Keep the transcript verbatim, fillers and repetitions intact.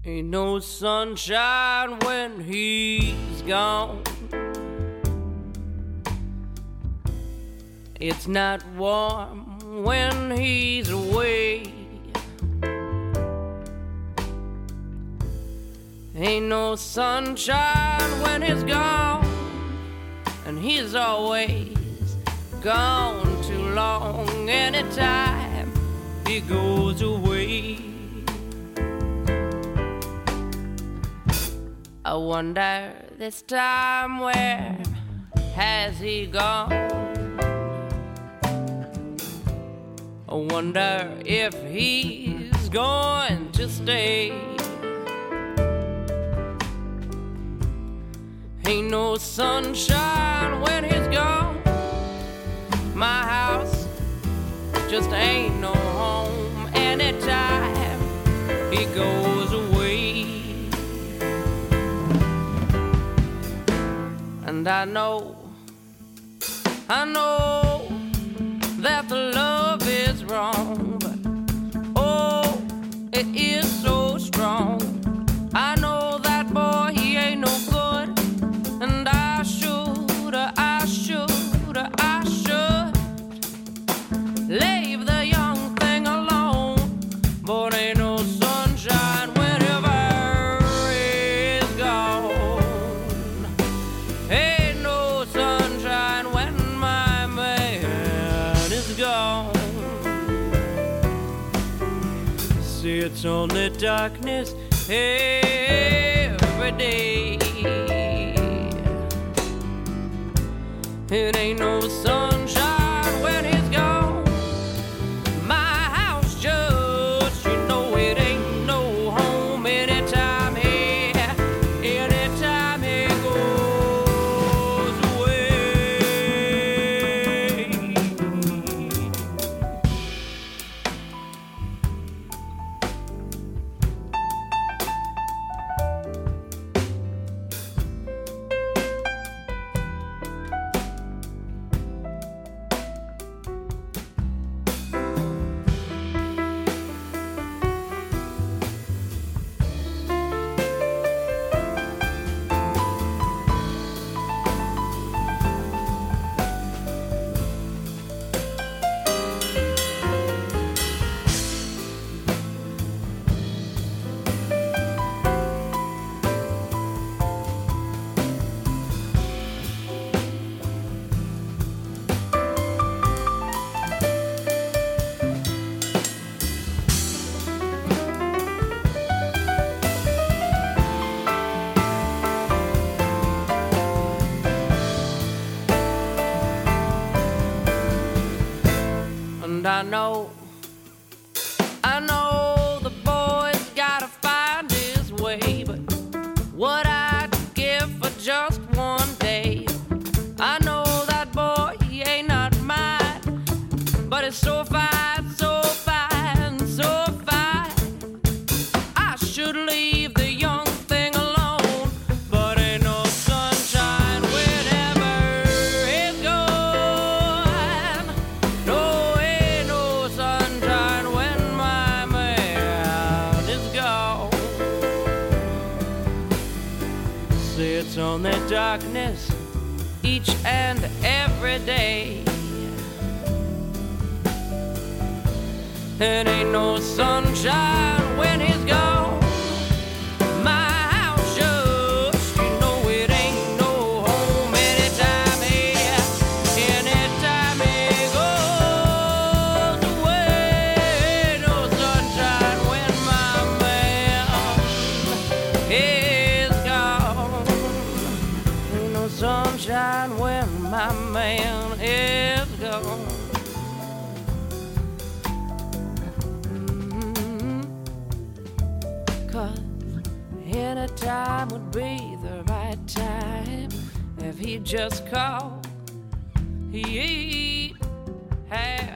Ain't no sunshine when he's gone. It's not warm when he's away. Ain't no sunshine when he's gone, and he's always gone too long. Anytime he goes away, I wonder this time where has he gone? I wonder if he's going to stay. Ain't no sunshine when he's gone. My house just ain't no home anytime he goes away. And I know, I know that the love is wrong, but oh, it is so strong. I know that boy, he ain't no good, and I should, I should, I should leave the young thing alone. But ain't no sunshine whenever he's gone. Ain't no sunshine when my man is gone. See, it's only darkness every day. It ain't no sunshine when he's gone. My house just, you know, it ain't no home anytime he, anytime he goes away. And I know, I know the boy's gotta find his way, but what I'd give for just one day. I know that boy, he ain't not mine, but it's so fine, so fine, so fine. I should leave the young thing alone, but ain't no sunshine whenever it's gone. No, ain't no sunshine when my man is gone. See, it's only darkness each and every day. It ain't no sunshine when he's gone. My house just, you know, it ain't no home anytime he, anytime he goes away. No sunshine when my man is gone. Ain't no sunshine when my man is gone. Any time would be the right time if he just called. He'd have